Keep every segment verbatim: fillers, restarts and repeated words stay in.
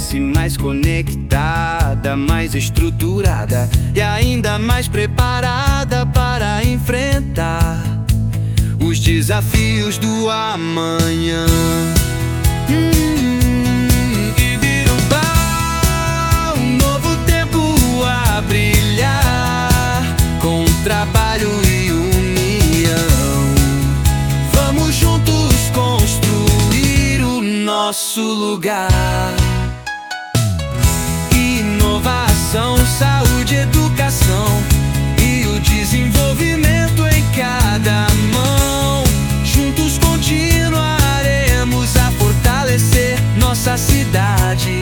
cresce mais conectada, mais estruturada e ainda mais preparada para enfrentar os desafios do amanhã. Hum, Ibirubá, um novo tempo a brilhar, com trabalho e união. Vamos juntos construir o nosso lugar. Inovação, saúde, educação e o desenvolvimento em cada mão. Juntos continuaremos a fortalecer nossa cidade,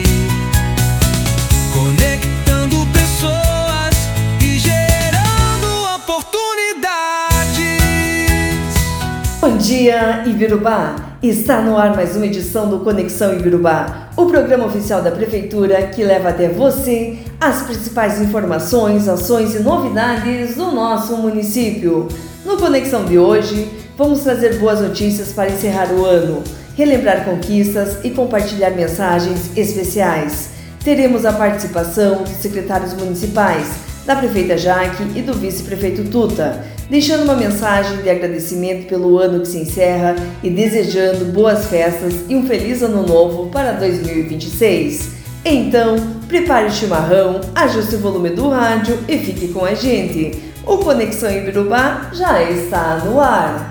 conectando pessoas e gerando oportunidades. Bom dia, Ibirubá! Está no ar mais uma edição do Conexão Ibirubá, o programa oficial da Prefeitura que leva até você as principais informações, ações e novidades do nosso município. No Conexão de hoje, vamos trazer boas notícias para encerrar o ano, relembrar conquistas e compartilhar mensagens especiais. Teremos a participação dos secretários municipais, da prefeita Jaque e do vice-prefeito Tuta, deixando uma mensagem de agradecimento pelo ano que se encerra e desejando boas festas e um feliz ano novo para dois mil e vinte e seis. Então, prepare o chimarrão, ajuste o volume do rádio e fique com a gente. O Conexão Ibirubá já está no ar.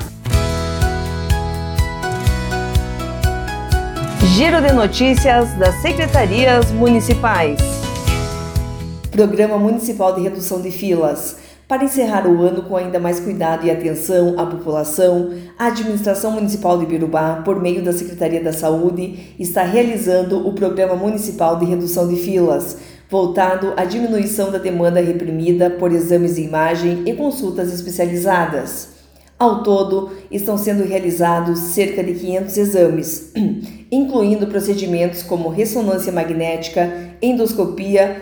Giro de notícias das secretarias municipais. Programa Municipal de Redução de Filas. Para encerrar o ano com ainda mais cuidado e atenção à população, a Administração Municipal de Ibirubá, por meio da Secretaria da Saúde, está realizando o Programa Municipal de Redução de Filas, voltado à diminuição da demanda reprimida por exames de imagem e consultas especializadas. Ao todo, estão sendo realizados cerca de quinhentos exames, incluindo procedimentos como ressonância magnética, endoscopia,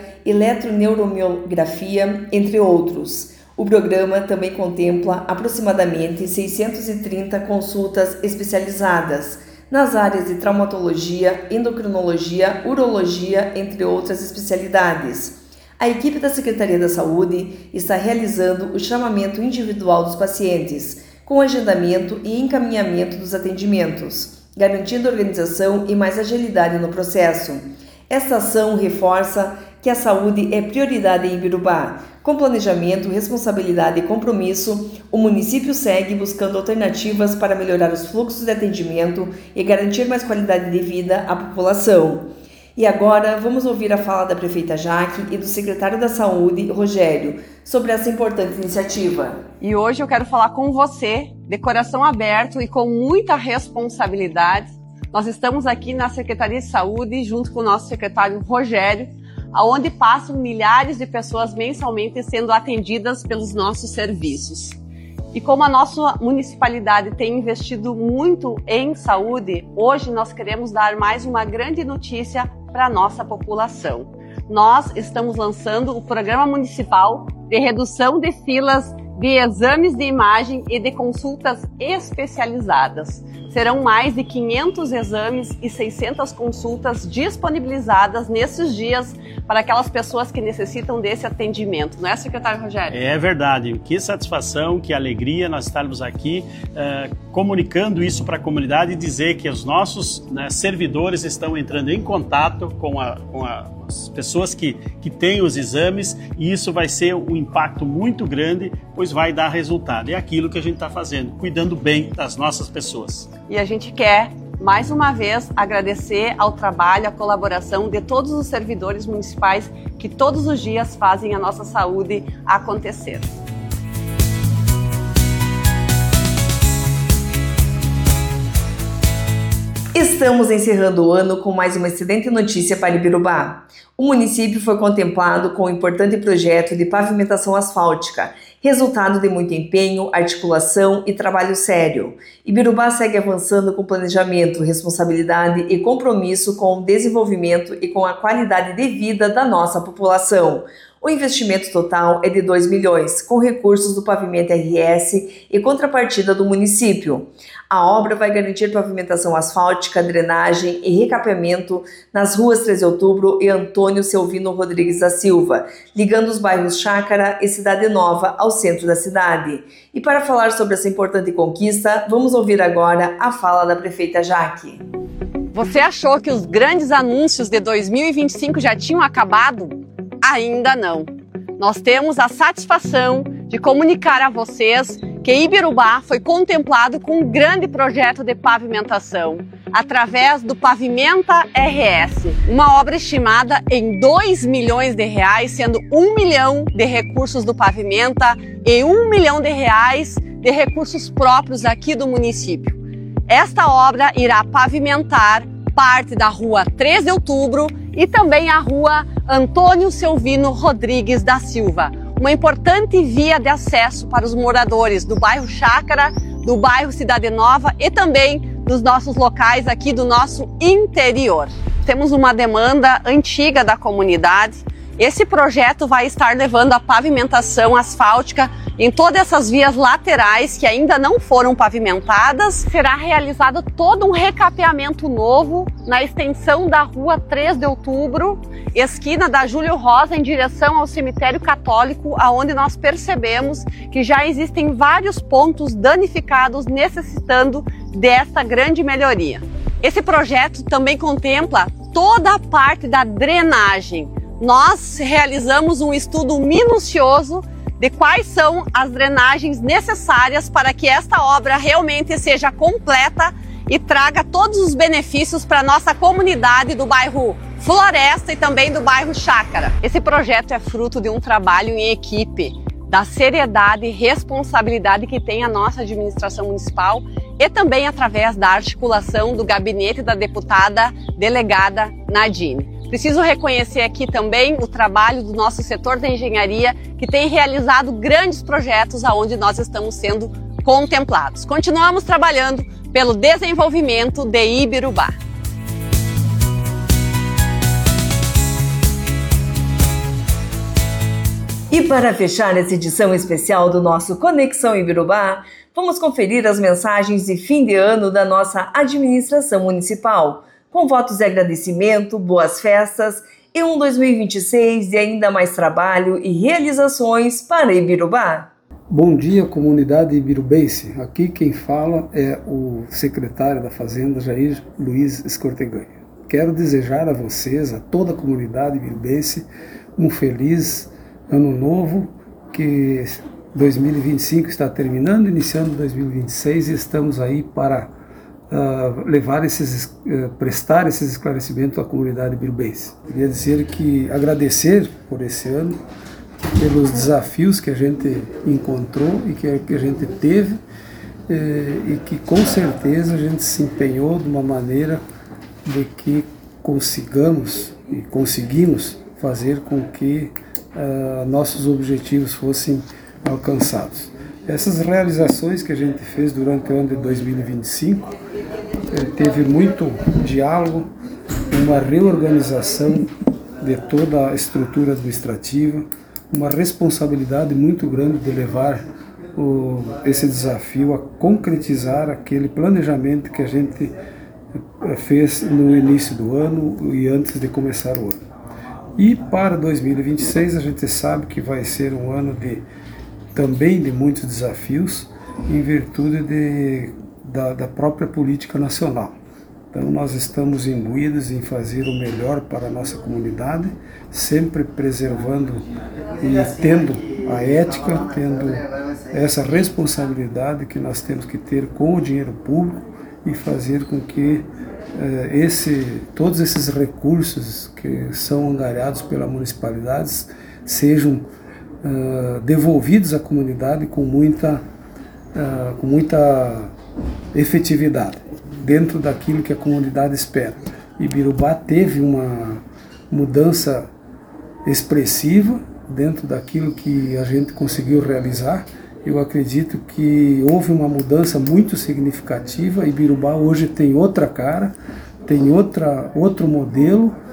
eletroneuromiografia, entre outros. O programa também contempla aproximadamente seiscentas e trinta consultas especializadas nas áreas de traumatologia, endocrinologia, urologia, entre outras especialidades. A equipe da Secretaria da Saúde está realizando o chamamento individual dos pacientes, com agendamento e encaminhamento dos atendimentos, garantindo organização e mais agilidade no processo. Esta ação reforça que a saúde é prioridade em Ibirubá. Com planejamento, responsabilidade e compromisso, o município segue buscando alternativas para melhorar os fluxos de atendimento e garantir mais qualidade de vida à população. E agora vamos ouvir a fala da prefeita Jaque e do secretário da Saúde, Rogério, sobre essa importante iniciativa. E hoje eu quero falar com você, de coração aberto e com muita responsabilidade. Nós estamos aqui na Secretaria de Saúde, junto com o nosso secretário Rogério, onde passam milhares de pessoas mensalmente sendo atendidas pelos nossos serviços. E como a nossa municipalidade tem investido muito em saúde, hoje nós queremos dar mais uma grande notícia para a nossa população. Nós estamos lançando o Programa Municipal de Redução de Filas de Exames de Imagem e de Consultas Especializadas. Serão mais de quinhentos exames e seiscentas consultas disponibilizadas nesses dias para aquelas pessoas que necessitam desse atendimento. Não é, secretário Rogério? É verdade. Que satisfação, que alegria nós estarmos aqui uh, comunicando isso para a comunidade e dizer que os nossos, né, servidores estão entrando em contato com, a, com a, as pessoas que, que têm os exames, e isso vai ser um impacto muito grande, pois vai dar resultado. É aquilo que a gente está fazendo, cuidando bem das nossas pessoas. E a gente quer, mais uma vez, agradecer ao trabalho, à colaboração de todos os servidores municipais que todos os dias fazem a nossa saúde acontecer. Estamos encerrando o ano com mais uma excelente notícia para Ibirubá. O município foi contemplado com um importante projeto de pavimentação asfáltica, resultado de muito empenho, articulação e trabalho sério. Ibirubá segue avançando com planejamento, responsabilidade e compromisso com o desenvolvimento e com a qualidade de vida da nossa população. O investimento total é de dois milhões, com recursos do Pavimenta R S e contrapartida do município. A obra vai garantir pavimentação asfáltica, drenagem e recapeamento nas ruas três de outubro e Antônio Selvino Rodrigues da Silva, ligando os bairros Chácara e Cidade Nova ao centro da cidade. E para falar sobre essa importante conquista, vamos ouvir agora a fala da prefeita Jaque. Você achou que os grandes anúncios de dois mil e vinte e cinco já tinham acabado? Ainda não. Nós temos a satisfação de comunicar a vocês que Ibirubá foi contemplado com um grande projeto de pavimentação, através do Pavimenta R S, uma obra estimada em dois milhões de reais, sendo um milhão de recursos do Pavimenta e um milhão de reais de recursos próprios aqui do município. Esta obra irá pavimentar parte da rua três de outubro e também a rua Antônio Selvino Rodrigues da Silva, uma importante via de acesso para os moradores do bairro Chácara, do bairro Cidade Nova e também dos nossos locais aqui do nosso interior. Temos uma demanda antiga da comunidade. Esse projeto vai estar levando a pavimentação asfáltica em todas essas vias laterais que ainda não foram pavimentadas. Será realizado todo um recapeamento novo na extensão da rua três de outubro, esquina da Júlio Rosa, em direção ao cemitério católico, aonde nós percebemos que já existem vários pontos danificados necessitando dessa grande melhoria. Esse projeto também contempla toda a parte da drenagem. Nós realizamos um estudo minucioso de quais são as drenagens necessárias para que esta obra realmente seja completa e traga todos os benefícios para a nossa comunidade do bairro Floresta e também do bairro Chácara. Esse projeto é fruto de um trabalho em equipe, da seriedade e responsabilidade que tem a nossa administração municipal e também através da articulação do gabinete da deputada delegada Nadine. Preciso reconhecer aqui também o trabalho do nosso setor da engenharia, que tem realizado grandes projetos aonde nós estamos sendo contemplados. Continuamos trabalhando pelo desenvolvimento de Ibirubá. E para fechar essa edição especial do nosso Conexão Ibirubá, vamos conferir as mensagens de fim de ano da nossa administração municipal, com votos de agradecimento, boas festas e um dois mil e vinte e seis de ainda mais trabalho e realizações para Ibirubá. Bom dia, comunidade ibirubense. Aqui quem fala é o secretário da Fazenda, Jair Luiz Escorteganha. Quero desejar a vocês, a toda a comunidade ibirubense, um feliz ano novo, que dois mil e vinte e cinco está terminando, iniciando dois mil e vinte e seis, e estamos aí para Uh, levar esses, uh, prestar esses esclarecimentos à comunidade ibirubense. Queria dizer que agradecer por esse ano, pelos desafios que a gente encontrou e que, que a gente teve, eh, e que com certeza a gente se empenhou de uma maneira de que consigamos e conseguimos fazer com que uh, nossos objetivos fossem alcançados. Essas realizações que a gente fez durante o ano de dois mil e vinte e cinco, teve muito diálogo, uma reorganização de toda a estrutura administrativa, uma responsabilidade muito grande de levar o, esse desafio a concretizar aquele planejamento que a gente fez no início do ano e antes de começar o ano. E para dois mil e vinte e seis a gente sabe que vai ser um ano de também de muitos desafios, em virtude de, da, da própria política nacional. Então nós estamos imbuídos em fazer o melhor para a nossa comunidade, sempre preservando e tendo a ética, tendo essa responsabilidade que nós temos que ter com o dinheiro público e fazer com que eh, esse, todos esses recursos que são angariados pelas municipalidades sejam Uh, devolvidos à comunidade com muita, uh, com muita efetividade, dentro daquilo que a comunidade espera. Ibirubá teve uma mudança expressiva dentro daquilo que a gente conseguiu realizar. Eu acredito que houve uma mudança muito significativa. Ibirubá hoje tem outra cara, tem outra, outro modelo,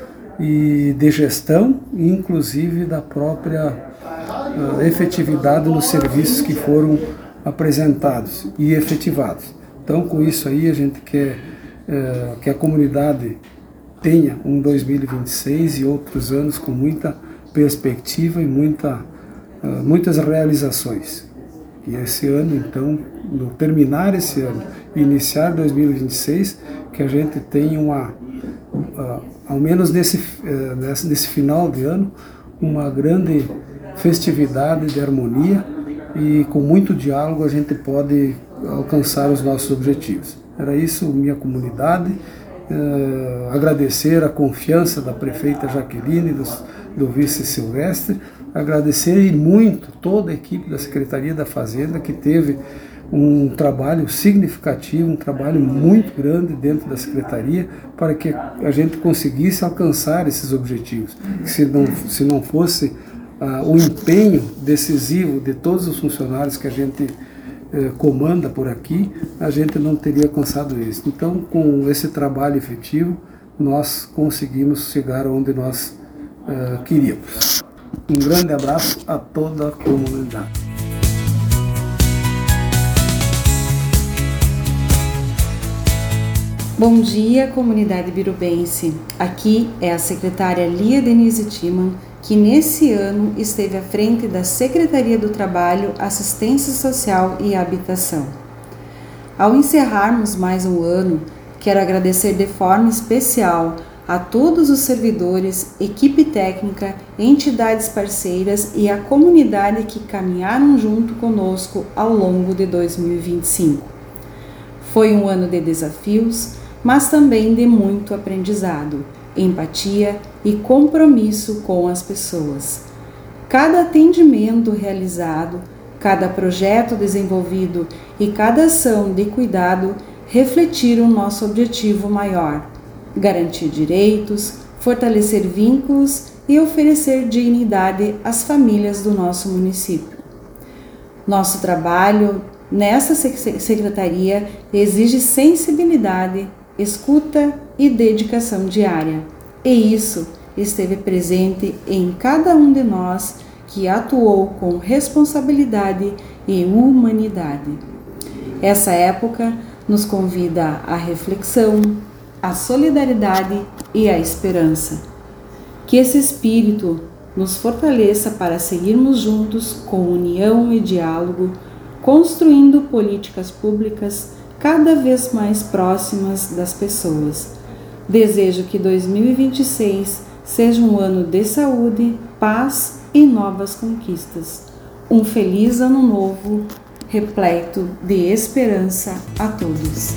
e de gestão, inclusive da própria uh, efetividade nos serviços que foram apresentados e efetivados. Então, com isso aí, a gente quer uh, que a comunidade tenha um dois mil e vinte e seis e outros anos com muita perspectiva e muita, uh, muitas realizações. E esse ano, então, no terminar esse ano e iniciar dois mil e vinte e seis, que a gente tenha uma, uh, ao menos nesse, uh, nesse, nesse final de ano, uma grande festividade de harmonia e com muito diálogo a gente pode alcançar os nossos objetivos. Era isso, minha comunidade. Uh, agradecer a confiança da prefeita Jaqueline, do, do vice Silvestre, agradecer e muito toda a equipe da Secretaria da Fazenda, que teve um trabalho significativo, um trabalho muito grande dentro da Secretaria para que a gente conseguisse alcançar esses objetivos. Se não, se não fosse uh, o empenho decisivo de todos os funcionários que a gente uh, comanda por aqui, a gente não teria alcançado isso. Então, com esse trabalho efetivo, nós conseguimos chegar onde nós uh, queríamos. Um grande abraço a toda a comunidade. Bom dia, comunidade birubense. Aqui é a secretária Lia Denise Timan, que nesse ano esteve à frente da Secretaria do Trabalho, Assistência Social e Habitação. Ao encerrarmos mais um ano, quero agradecer de forma especial a todos os servidores, equipe técnica, entidades parceiras e a comunidade que caminharam junto conosco ao longo de dois mil e vinte e cinco. Foi um ano de desafios, mas também de muito aprendizado, empatia e compromisso com as pessoas. Cada atendimento realizado, cada projeto desenvolvido e cada ação de cuidado refletiram nosso objetivo maior: garantir direitos, fortalecer vínculos e oferecer dignidade às famílias do nosso município. Nosso trabalho nessa secretaria exige sensibilidade, escuta e dedicação diária. E isso esteve presente em cada um de nós que atuou com responsabilidade e humanidade. Essa época nos convida à reflexão, à solidariedade e à esperança. Que esse espírito nos fortaleça para seguirmos juntos com união e diálogo, construindo políticas públicas cada vez mais próximas das pessoas. Desejo que dois mil e vinte e seis seja um ano de saúde, paz e novas conquistas. Um feliz ano novo, repleto de esperança a todos.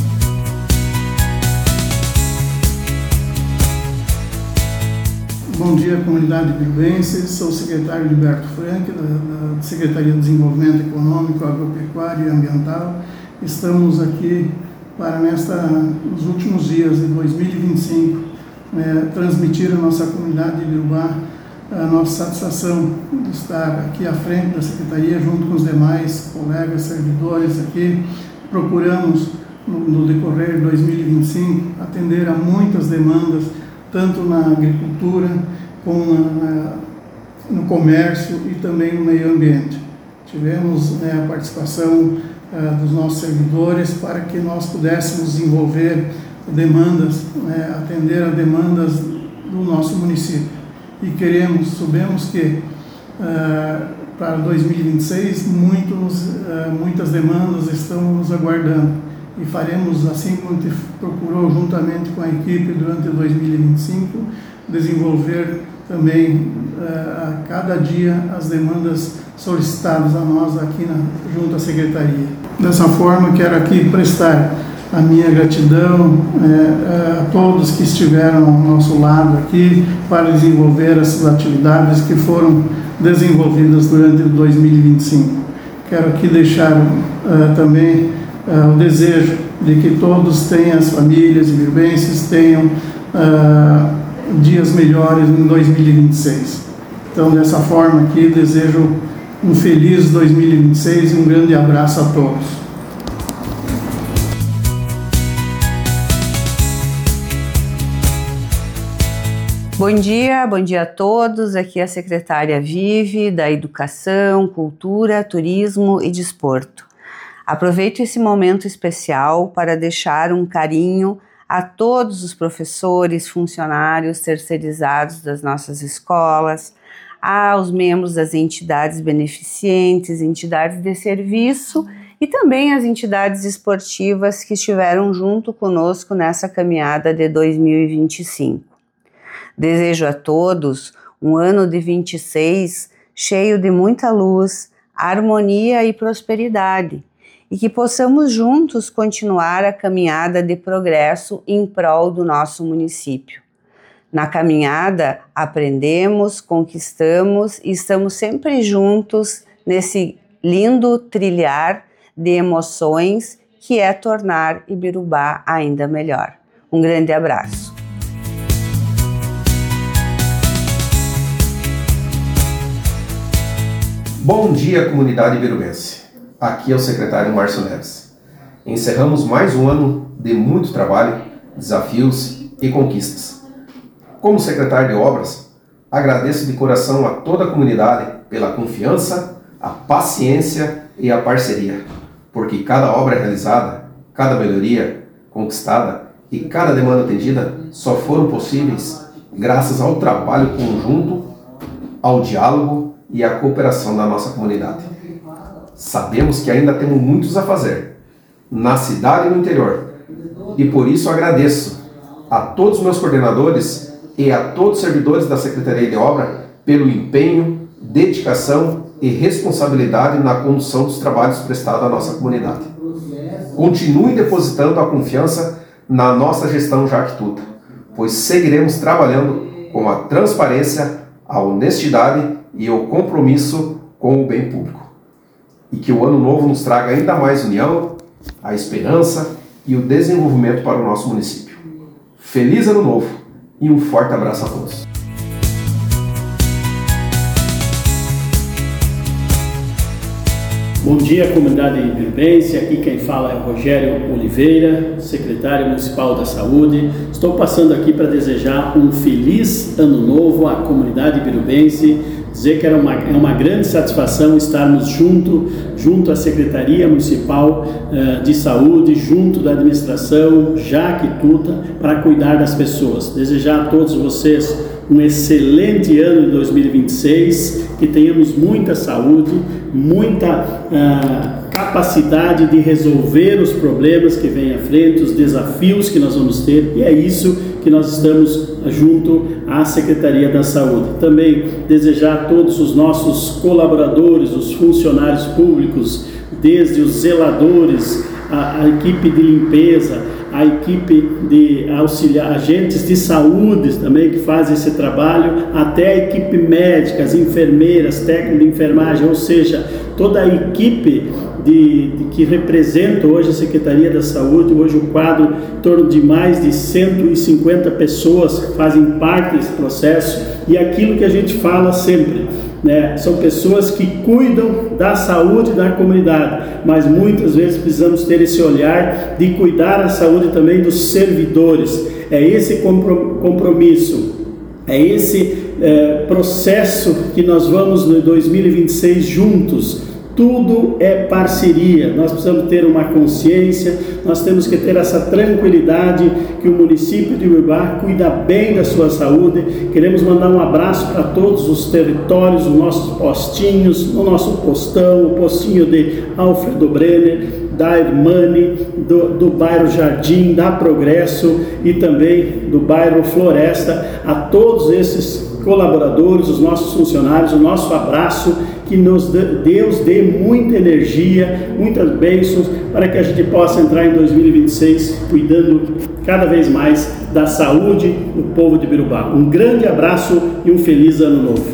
Bom dia, comunidade birubense. Sou o secretário Liberto Frank, da, da Secretaria de Desenvolvimento Econômico, Agropecuário e Ambiental. Estamos aqui para, nesta, nos últimos dias de dois mil e vinte e cinco, né, transmitir à nossa comunidade de Birubá a nossa satisfação de estar aqui à frente da Secretaria, junto com os demais colegas servidores aqui. Procuramos, no, no decorrer de dois mil e vinte e cinco, atender a muitas demandas, tanto na agricultura, como na, no comércio e também no meio ambiente. Tivemos, né, a participação uh, dos nossos servidores para que nós pudéssemos desenvolver demandas, né, atender a demandas do nosso município. E queremos, sabemos que uh, para dois mil e vinte e seis muitos, uh, muitas demandas estão nos aguardando. E faremos, assim como a gente procurou juntamente com a equipe durante dois mil e vinte e cinco, desenvolver também uh, a cada dia as demandas solicitadas a nós aqui na, junto à Secretaria. Dessa forma, quero aqui prestar a minha gratidão uh, a todos que estiveram ao nosso lado aqui para desenvolver essas atividades que foram desenvolvidas durante dois mil e vinte e cinco. Quero aqui deixar uh, também Uh, o desejo de que todos tenham, as famílias e birubenses tenham uh, dias melhores em dois mil e vinte e seis. Então, dessa forma aqui, desejo um feliz dois mil e vinte e seis e um grande abraço a todos. Bom dia, bom dia a todos. Aqui é a secretária Vive, da Educação, Cultura, Turismo e Desporto. Aproveito esse momento especial para deixar um carinho a todos os professores, funcionários terceirizados das nossas escolas, aos membros das entidades beneficentes, entidades de serviço e também as entidades esportivas que estiveram junto conosco nessa caminhada de dois mil e vinte e cinco. Desejo a todos um ano de vinte e seis cheio de muita luz, harmonia e prosperidade, e que possamos juntos continuar a caminhada de progresso em prol do nosso município. Na caminhada, aprendemos, conquistamos e estamos sempre juntos nesse lindo trilhar de emoções que é tornar Ibirubá ainda melhor. Um grande abraço. Bom dia, comunidade ibirubense. Aqui é o secretário Márcio Neves. Encerramos mais um ano de muito trabalho, desafios e conquistas. Como secretário de Obras, agradeço de coração a toda a comunidade pela confiança, a paciência e a parceria, porque cada obra realizada, cada melhoria conquistada e cada demanda atendida só foram possíveis graças ao trabalho conjunto, ao diálogo e à cooperação da nossa comunidade. Sabemos que ainda temos muitos a fazer, na cidade e no interior, e por isso agradeço a todos os meus coordenadores e a todos os servidores da Secretaria de Obra pelo empenho, dedicação e responsabilidade na condução dos trabalhos prestados à nossa comunidade. Continue depositando a confiança na nossa gestão Jactuta, pois seguiremos trabalhando com a transparência, a honestidade e o compromisso com o bem público. E que o ano novo nos traga ainda mais união, a esperança e o desenvolvimento para o nosso município. Feliz Ano Novo e um forte abraço a todos. Bom dia, comunidade ibirubense. Aqui quem fala é o Rogério Oliveira, secretário municipal da Saúde. Estou passando aqui para desejar um feliz ano novo à comunidade ibirubense, dizer que era uma, é uma grande satisfação estarmos junto, junto à Secretaria Municipal uh, de Saúde, junto da administração Jactuta, para cuidar das pessoas. Desejar a todos vocês um excelente ano de dois mil e vinte e seis, que tenhamos muita saúde, muita uh, capacidade de resolver os problemas que vêm à frente, os desafios que nós vamos ter, e é isso que nós estamos junto à Secretaria da Saúde. Também desejar a todos os nossos colaboradores, os funcionários públicos, desde os zeladores, a, a equipe de limpeza, a equipe de auxiliar, agentes de saúde também que fazem esse trabalho, até a equipe médica, as enfermeiras, técnicos de enfermagem, ou seja, toda a equipe de, de, que representa hoje a Secretaria da Saúde. Hoje o quadro, em torno de mais de cento e cinquenta pessoas fazem parte desse processo, e aquilo que a gente fala sempre, né, são pessoas que cuidam da saúde da comunidade, mas muitas vezes precisamos ter esse olhar de cuidar da saúde também dos servidores. É esse compromisso, é esse é, processo que nós vamos no dois mil e vinte e seis juntos. Tudo é parceria, nós precisamos ter uma consciência, nós temos que ter essa tranquilidade que o município de Ibirubá cuida bem da sua saúde. Queremos mandar um abraço para todos os territórios, os nossos postinhos, o nosso postão, o postinho de Alfredo Brenner, da Irmani, do, do bairro Jardim, da Progresso e também do bairro Floresta. A todos esses colaboradores, os nossos funcionários, o nosso abraço, que nos dê, Deus dê muita energia, muitas bênçãos, para que a gente possa entrar em dois mil e vinte e seis cuidando cada vez mais da saúde do povo de Ibirubá. Um grande abraço e um feliz ano novo.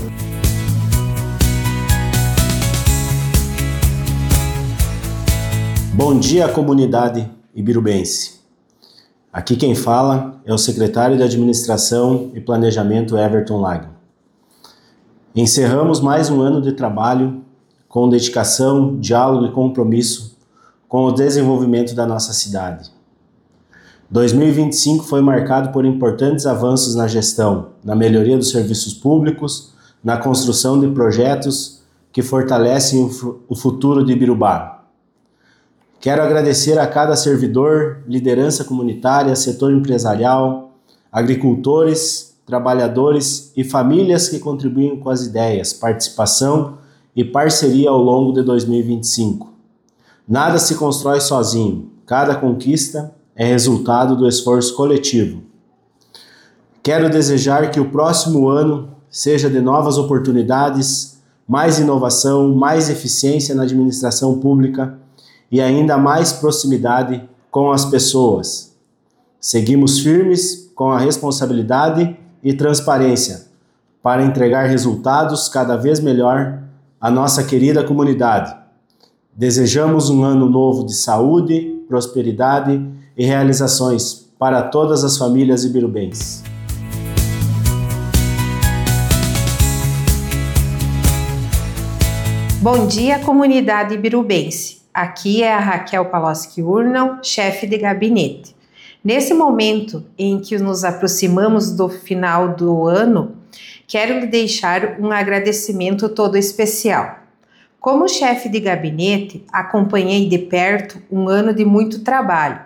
Bom dia, comunidade ibirubense. Aqui quem fala é o secretário de Administração e Planejamento Everton Lago. Encerramos mais um ano de trabalho com dedicação, diálogo e compromisso com o desenvolvimento da nossa cidade. dois mil e vinte e cinco foi marcado por importantes avanços na gestão, na melhoria dos serviços públicos, na construção de projetos que fortalecem o futuro de Ibirubá. Quero agradecer a cada servidor, liderança comunitária, setor empresarial, agricultores, trabalhadores e famílias que contribuem com as ideias, participação e parceria ao longo de dois mil e vinte e cinco. Nada se constrói sozinho, cada conquista é resultado do esforço coletivo. Quero desejar que o próximo ano seja de novas oportunidades, mais inovação, mais eficiência na administração pública e ainda mais proximidade com as pessoas. Seguimos firmes com a responsabilidade e transparência para entregar resultados cada vez melhor à nossa querida comunidade. Desejamos um ano novo de saúde, prosperidade e realizações para todas as famílias ibirubenses. Bom dia, comunidade ibirubense. Aqui é a Raquel Paloschi Urnal, chefe de gabinete. Nesse momento em que nos aproximamos do final do ano, quero lhe deixar um agradecimento todo especial. Como chefe de gabinete, acompanhei de perto um ano de muito trabalho,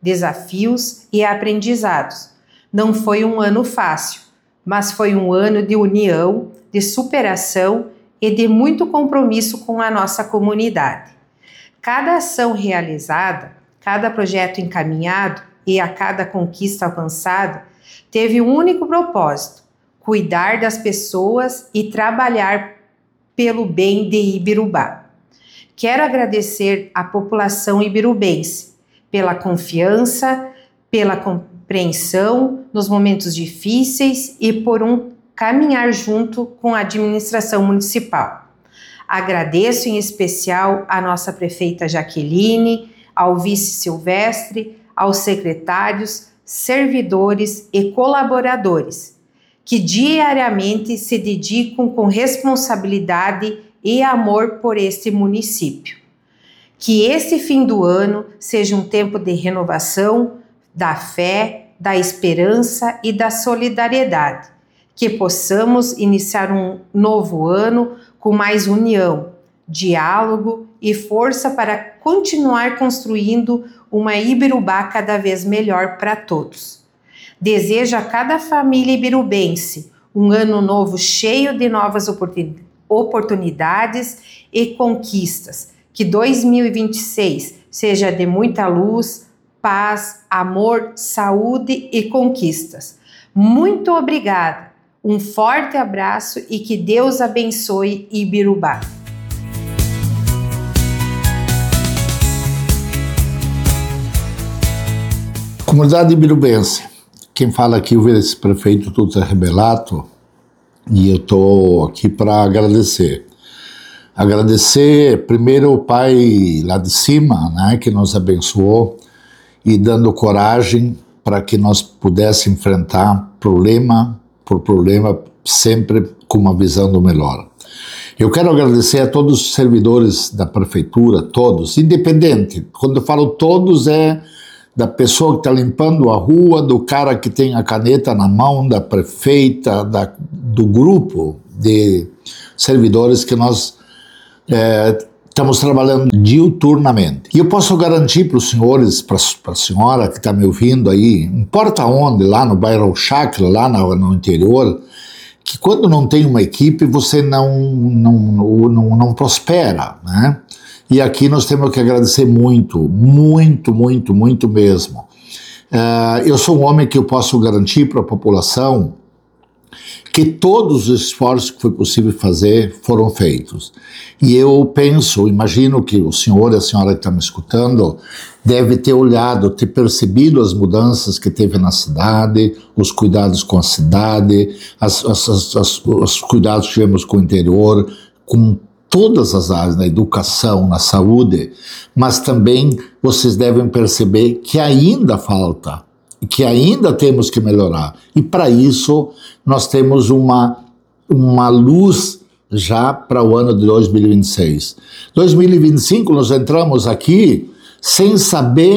desafios e aprendizados. Não foi um ano fácil, mas foi um ano de união, de superação e de muito compromisso com a nossa comunidade. Cada ação realizada, cada projeto encaminhado e a cada conquista alcançada teve um único propósito: cuidar das pessoas e trabalhar pelo bem de Ibirubá. Quero agradecer à população ibirubense pela confiança, pela compreensão nos momentos difíceis e por um caminhar junto com a administração municipal. Agradeço em especial à nossa prefeita Jaqueline, ao vice Silvestre, aos secretários, servidores e colaboradores, que diariamente se dedicam com responsabilidade e amor por este município. Que este fim do ano seja um tempo de renovação, da fé, da esperança e da solidariedade. Que possamos iniciar um novo ano com mais união, diálogo e força para continuar construindo uma Ibirubá cada vez melhor para todos. Desejo a cada família ibirubense um ano novo cheio de novas oportunidades e conquistas. Que dois mil e vinte e seis seja de muita luz, paz, amor, saúde e conquistas. Muito obrigada. Um forte abraço e que Deus abençoe Ibirubá. Comunidade ibirubense, quem fala aqui é o vice-prefeito Tuta Rebelato e eu estou aqui para agradecer. Agradecer primeiro o Pai lá de cima, né, que nos abençoou e dando coragem para que nós pudéssemos enfrentar problema por problema, sempre com uma visão do melhor. Eu quero agradecer a todos os servidores da prefeitura, todos, independente. Quando eu falo todos, é da pessoa que está limpando a rua, do cara que tem a caneta na mão, da prefeita, da, do grupo de servidores que nós é, estamos trabalhando diuturnamente. E eu posso garantir para os senhores, para a senhora que está me ouvindo aí, não importa onde, lá no bairro Chácara, lá no, no interior, que quando não tem uma equipe, você não, não, não, não prospera, né? E aqui nós temos que agradecer muito, muito, muito, muito mesmo. Uh, eu sou um homem que eu posso garantir para a população que todos os esforços que foi possível fazer foram feitos. E eu penso, imagino que o senhor e a senhora que está me escutando deve ter olhado, ter percebido as mudanças que teve na cidade, os cuidados com a cidade, as, as, as, as, os cuidados que tivemos com o interior, com todas as áreas, na educação, na saúde, mas também vocês devem perceber que ainda falta, que ainda temos que melhorar. E para isso nós temos uma, uma luz já para o ano de dois mil e vinte e seis. dois mil e vinte e cinco nós entramos aqui sem saber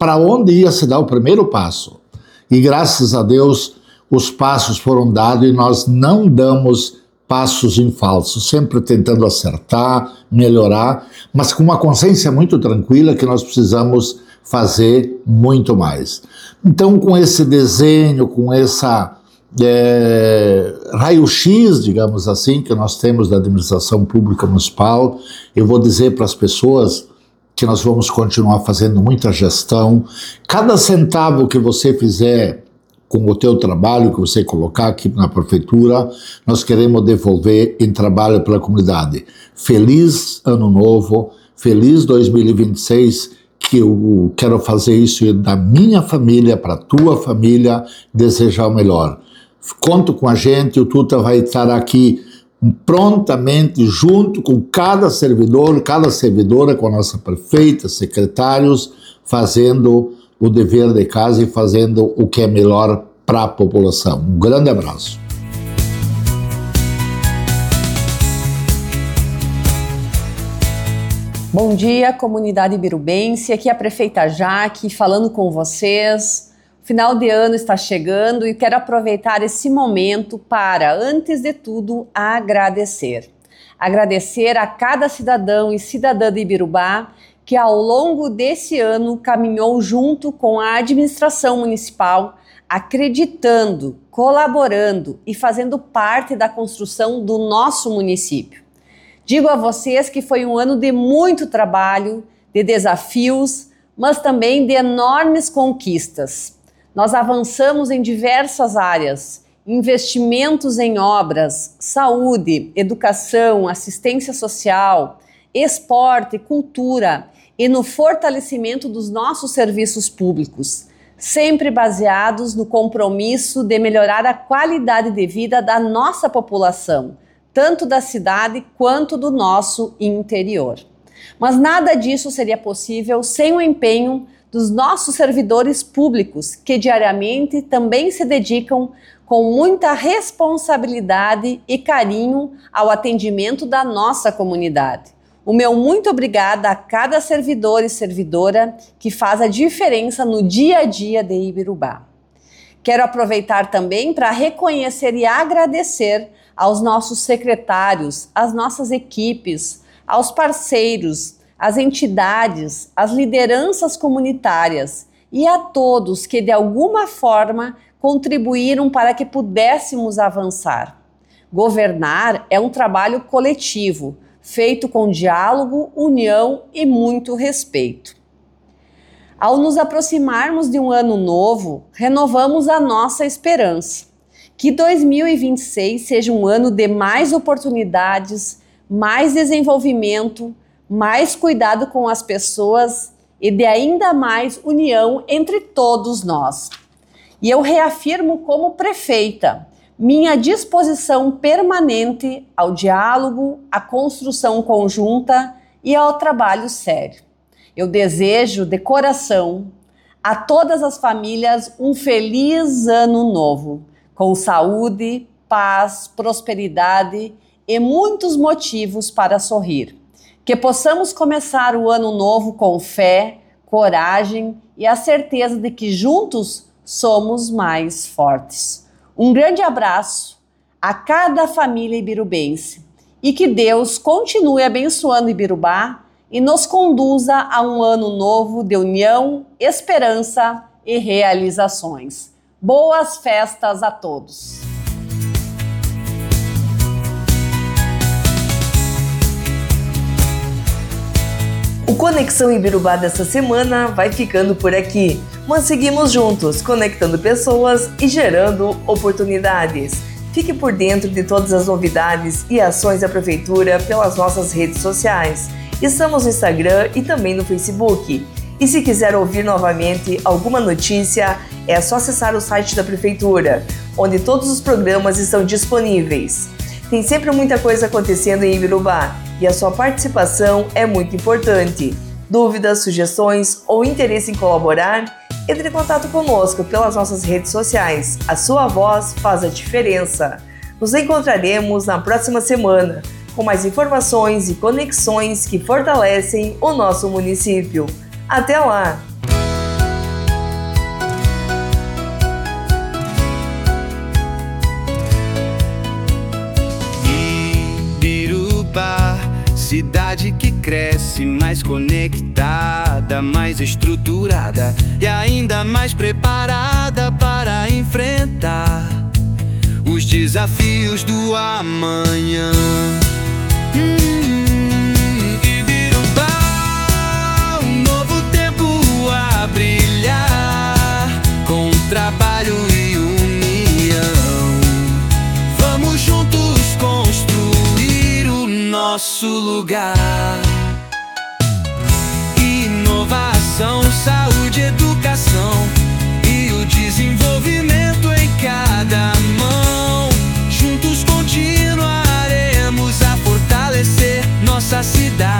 para onde ia se dar o primeiro passo. E graças a Deus os passos foram dados e nós não damos passos em falso, sempre tentando acertar, melhorar, mas com uma consciência muito tranquila que nós precisamos fazer muito mais. Então, com esse desenho, com essa é, raio-x, digamos assim, que nós temos da administração pública municipal, eu vou dizer para as pessoas que nós vamos continuar fazendo muita gestão. Cada centavo que você fizer com o teu trabalho, que você colocar aqui na prefeitura, nós queremos devolver em trabalho pela comunidade. Feliz Ano Novo, feliz dois mil e vinte e seis, que eu quero fazer isso da minha família para a tua família, desejar o melhor. Conto com a gente, o Tuta vai estar aqui prontamente junto com cada servidor, cada servidora, com a nossa prefeita, secretários, fazendo o dever de casa e fazendo o que é melhor para a população. Um grande abraço. Bom dia, comunidade birubense. Aqui é a prefeita Jaque falando com vocês. O final de ano está chegando e quero aproveitar esse momento para, antes de tudo, agradecer. Agradecer a cada cidadão e cidadã de Ibirubá que ao longo desse ano caminhou junto com a administração municipal, acreditando, colaborando e fazendo parte da construção do nosso município. Digo a vocês que foi um ano de muito trabalho, de desafios, mas também de enormes conquistas. Nós avançamos em diversas áreas, investimentos em obras, saúde, educação, assistência social, esporte, cultura e no fortalecimento dos nossos serviços públicos, sempre baseados no compromisso de melhorar a qualidade de vida da nossa população, tanto da cidade quanto do nosso interior. Mas nada disso seria possível sem o empenho dos nossos servidores públicos, que diariamente também se dedicam com muita responsabilidade e carinho ao atendimento da nossa comunidade. O meu muito obrigada a cada servidor e servidora que faz a diferença no dia a dia de Ibirubá. Quero aproveitar também para reconhecer e agradecer aos nossos secretários, às nossas equipes, aos parceiros, às entidades, às lideranças comunitárias e a todos que de alguma forma contribuíram para que pudéssemos avançar. Governar é um trabalho coletivo, feito com diálogo, união e muito respeito. Ao nos aproximarmos de um ano novo, renovamos a nossa esperança. Que dois mil e vinte e seis seja um ano de mais oportunidades, mais desenvolvimento, mais cuidado com as pessoas e de ainda mais união entre todos nós. E eu reafirmo como prefeita minha disposição permanente ao diálogo, à construção conjunta e ao trabalho sério. Eu desejo de coração a todas as famílias um feliz ano novo, com saúde, paz, prosperidade e muitos motivos para sorrir. Que possamos começar o ano novo com fé, coragem e a certeza de que juntos somos mais fortes. Um grande abraço a cada família ibirubense e que Deus continue abençoando Ibirubá e nos conduza a um ano novo de união, esperança e realizações. Boas festas a todos! O Conexão Ibirubá dessa semana vai ficando por aqui, mas seguimos juntos, conectando pessoas e gerando oportunidades. Fique por dentro de todas as novidades e ações da Prefeitura pelas nossas redes sociais. Estamos no Instagram e também no Facebook. E se quiser ouvir novamente alguma notícia, é só acessar o site da Prefeitura, onde todos os programas estão disponíveis. Tem sempre muita coisa acontecendo em Ibirubá e a sua participação é muito importante. Dúvidas, sugestões ou interesse em colaborar? Entre em contato conosco pelas nossas redes sociais. A sua voz faz a diferença. Nos encontraremos na próxima semana com mais informações e conexões que fortalecem o nosso município. Até lá! cidade que cresce, mais conectada, mais estruturada e ainda mais preparada para enfrentar os desafios do amanhã. Hum, Ibirubá, um novo tempo a brilhar, com trabalho e união. Vamos juntos construir o nosso lugar. Inovação, saúde, educação e o desenvolvimento em cada mão. Juntos continuaremos a fortalecer nossa cidade.